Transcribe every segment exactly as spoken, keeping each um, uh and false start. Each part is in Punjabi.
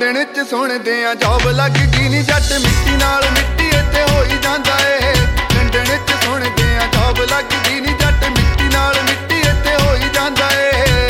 ਲੰਡਨ ਚ ਸੁਣਦੇ ਆ ਜੌਬ ਲੱਗ ਗਈ ਨੀ ਜੱਟ ਮਿੱਟੀ ਨਾਲ ਮਿੱਟੀ ਇੱਥੇ ਹੋਈ ਜਾਂਦਾ ਏ। ਲੰਡਨ ਚ ਸੁਣਦੇ ਆ ਜੌਬ ਲੱਗ ਗਈ ਨੀ ਜੱਟ ਮਿੱਟੀ ਨਾਲ ਮਿੱਟੀ ਇੱਥੇ ਹੋਈ ਜਾਂਦਾ ਏ।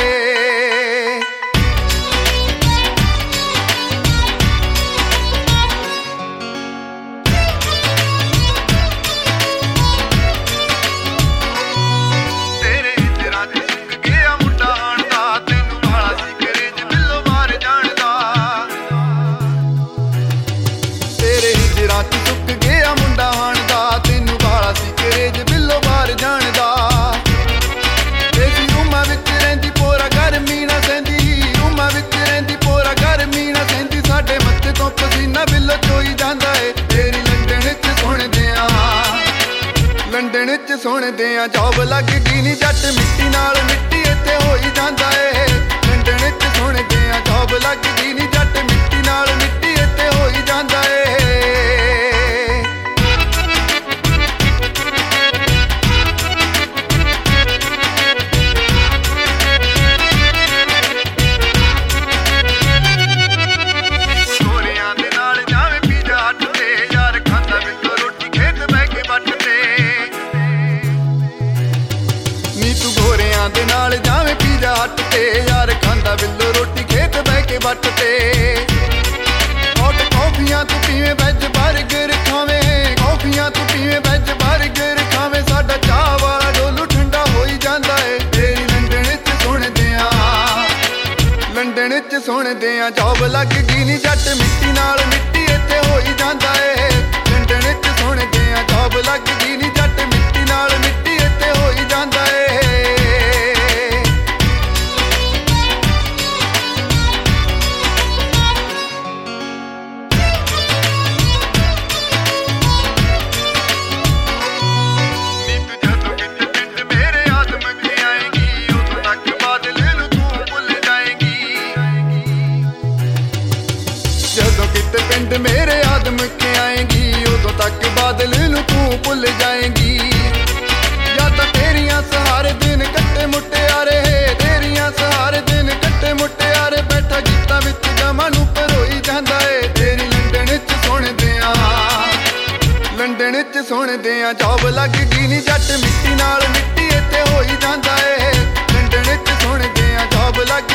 ਰਾਤ ਸੁੱਕ ਗਿਆ ਮੁੰਡਾ ਹਾਣ ਦਾ ਤੈਨੂੰ ਵਾਲਾ ਸੀ ਕਰੇਜ ਬਿੱਲੋ ਬਾਹਰ ਜਾਣ ਦਾ। ਦੇਸੀ ਰੂਮਾਂ ਵਿੱਚ ਰਹਿੰਦੀ ਪੋਰਾ ਗਰਮੀ ਨਾ ਸਹਿੰਦੀ, ਰੂਮਾਂ ਵਿੱਚ ਰਹਿੰਦੀ ਪੋਰਾ ਗਰਮੀ ਨਾ ਸਹਿੰਦੀ। ਸਾਡੇ ਮੱਥੇ ਤੋਂ ਪਸੀਨਾ ਬਿੱਲੋ ਚੋਈ ਜਾਂਦਾ ਏ। ਤੇਰੀ ਲੰਡਨ ਚ ਸੁਣਦੇ ਆ ਲੰਡਨ ਚ ਸੁਣਦੇ ਆ ਜੌਬ ਲੱਗ ਗਈ ਨੀ ਜੱਟ ਮਿੱਟੀ ਨਾਲ ਮਿੱਟੀ ਇੱਥੇ ਹੋਈ ਜਾਂਦਾ ਏ। ਲੰਡਨ ਚ ਸੁਣਦੇ ਆ ਜੌਬ ਲੱਗ ਗਈ ਨੀ ਜੱਟ ਮਿੱਟੀ ਨਾਲ ਮਿੱਟੀ ਇੱਥੇ ਹੋਈ ਜਾਂਦਾ ਏ। ਦੇ ਨਾਲ ਜਾਵੇਂ ਪੀਜ਼ਾ ਹੱਟ ਤੇ ਯਾਰ ਖਾਂਦਾ ਬਿੱਲੋ ਰੋਟੀ ਖੇਤ ਬਹਿ ਕੇ ਵੱਟ ਤੇ। ਹੌਟ ਕੌਫੀਆਂ ਤੂੰ ਪੀਵੇਂ ਵੈਜ ਬਰਗਰ ਖਾਵੇਂ, ਕੌਫੀਆਂ ਤੂੰ ਪੀਵੇਂ ਵੈਜ ਬਰਗਰ ਖਾਵੇਂ। ਸਾਡਾ ਚਾਹ ਵਾਲਾ ਡੋਲੂ ਠੰਡਾ ਹੋਈ ਜਾਂਦਾ ਏ। ਤੇਰੀ ਲੰਡਨ ਚ ਸੁਣਦੇ ਆ ਲੰਡਨ ਚ ਸੁਣਦੇ ਆ ਜੌਬ ਲੱਗ ਗਈ ਨੀ ਜੱਟ ਮਿੱਟੀ ਨਾਲ ਮਿੱਟੀ ਇੱਥੇ ਹੋਈ ਜਾਂਦਾ ਏ। ਲੰਡਨ ਚ ਸੁਣਦੇ ਆ ਜੌਬ ਲੱਗ ਗਈ ਨੀ ਜੱਟ ਮਿੱਟੀ ਨਾਲ ਮਿੱਟੀ ਇੱਥੇ ਹੋਈ ਜਾਂਦਾ ਏ। ਜਦੋਂ ਕਿਤੇ ਪਿੰਡ ਮੇਰੇ ਆਦਮ ਕੇ ਆਏਗੀ ਉਦੋਂ ਤੱਕ ਬਾਦਲ ਨੂੰ ਤੂੰ ਭੁੱਲ ਜਾਏਗੀ। ਯਾਦਾਂ ਤੇਰੀਆਂ ਸਹਾਰੇ ਦਿਨ ਕੱਟੇ ਮੁਟਿਆਰੇ, ਤੇਰੀਆਂ ਸਹਾਰੇ ਦਿਨ ਕੱਟੇ ਮੁਟਿਆਰੇ। ਬੈਠਾ ਗੀਤਾਂ ਵਿੱਚ ਗਮਾਂ ਨੂੰ ਪਰੋਈ ਜਾਂਦਾ ਏ। ਤੇਰੀ ਲੰਡਨ ਚ ਸੁਣਦੇ ਆ ਲੰਡਨ ਚ ਸੁਣਦੇ ਆ ਜੌਬ ਲੱਗ ਗਈ ਨੀ ਜੱਟ ਮਿੱਟੀ ਨਾਲ ਮਿੱਟੀ ਇੱਥੇ ਹੋਈ ਜਾਂਦਾ ਏ। ਲੰਡਨ ਚ ਸੁਣਦੇ ਆ ਜੌਬ ਲੱਗ